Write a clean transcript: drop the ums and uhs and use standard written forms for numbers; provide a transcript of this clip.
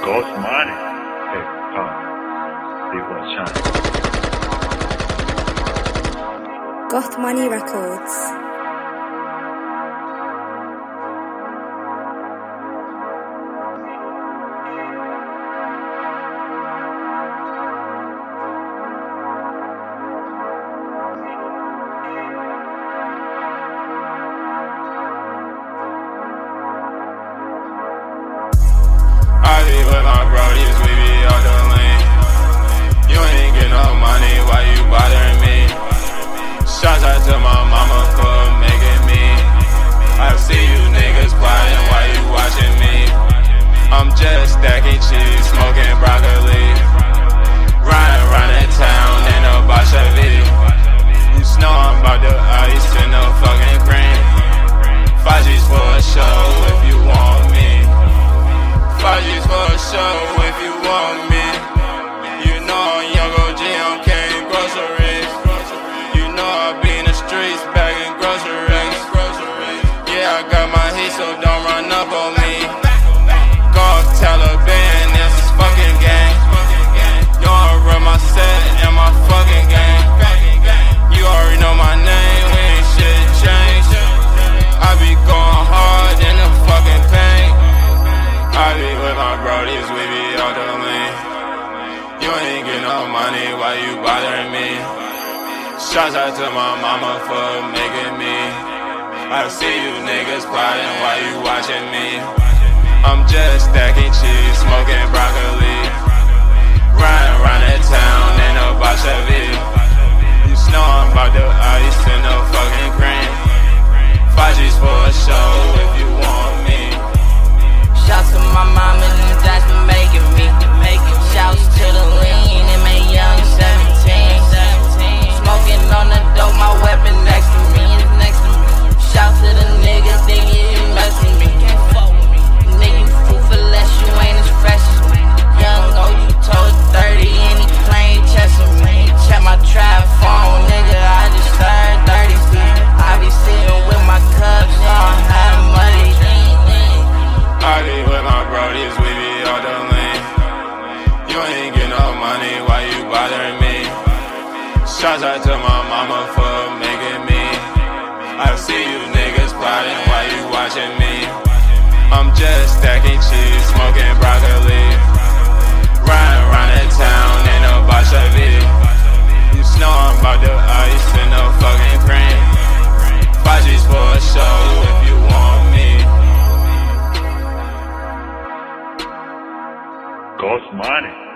Ghost Money, hip hop, big one shine. Goth Money Records. I be with my brodies, we be out the lane. You ain't get no money, why you bothering me? Shouts out to my mama for making me. I see you niggas plotting, why you watching me? I'm just stacking cheese, smoking broccoli. Riding around in town in a Chevy. You know I'm about to ice in the fucking cream. 5G's for a show if you want me. 5G's for a show if you want me. You know I'm young OG, I'm carrying groceries. You know I be in the streets bagging groceries. Yeah, I got my heat, so don't run up on me. Golf Taliban, this is fucking gang. You already run my set and my fucking gang. You already know my name, we ain't shit changed. I be going hard in the fucking paint. I be with my brodies, we be out the lane. You ain't get no money, why you bothering me? Shouts out to my mama for making me. I see you niggas plotting, why you watching me? I'm just stacking cheese, smoking broccoli. Riding around in town in a Chevy. You know I'm about to ice in the fucking cream. 5G's for a show if you want me. Shouts to my mom and them dads for making me. Shouts to the lean and my young 17. Smoking on the dope, my weapon next to me. Shouts to the niggas thinking you mess with me. Nigga, you fool for less, you ain't as fresh as me. Young O, you told 30 and he playing chess with me. Check my trap phone, nigga, I just turned 30. I be sitting with my cups, so I have money. I be with my brodies, we be out the lane. You ain't get no money, why you bothering me? Shouts out to my mama for making me. I see you niggas plotting, why you watching me? I'm just stacking cheese, smoking broccoli. Riding around in town in a Chevy. You know I'm about to ice in the fucking cream. 5G's for a show if you want me. Ghost Money.